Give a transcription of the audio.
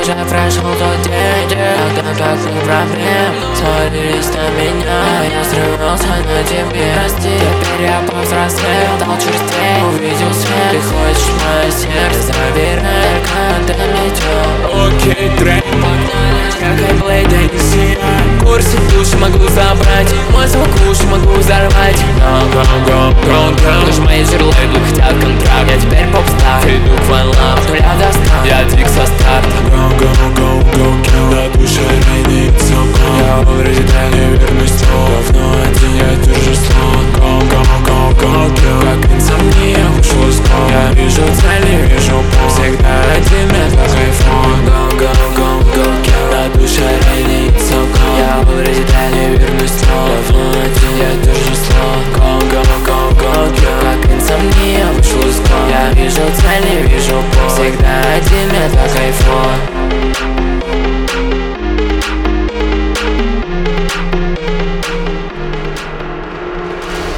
Уже прошел тот день, когда как не проблем свалились на меня, я срывался на тебе. Прости, теперь я повзрослел, дал черстей, увидел свет. Ты хочешь мое сердце, забирай, когда метет. Окей, трек, Погнали, как Айблейд, да не сильно. Курсе души могу забрать, мой звук уши могу взорвать. go, go, go, go, go. Лишь мои жерлейблы хотят контракт, я теперь поп-стар. Иду к валам.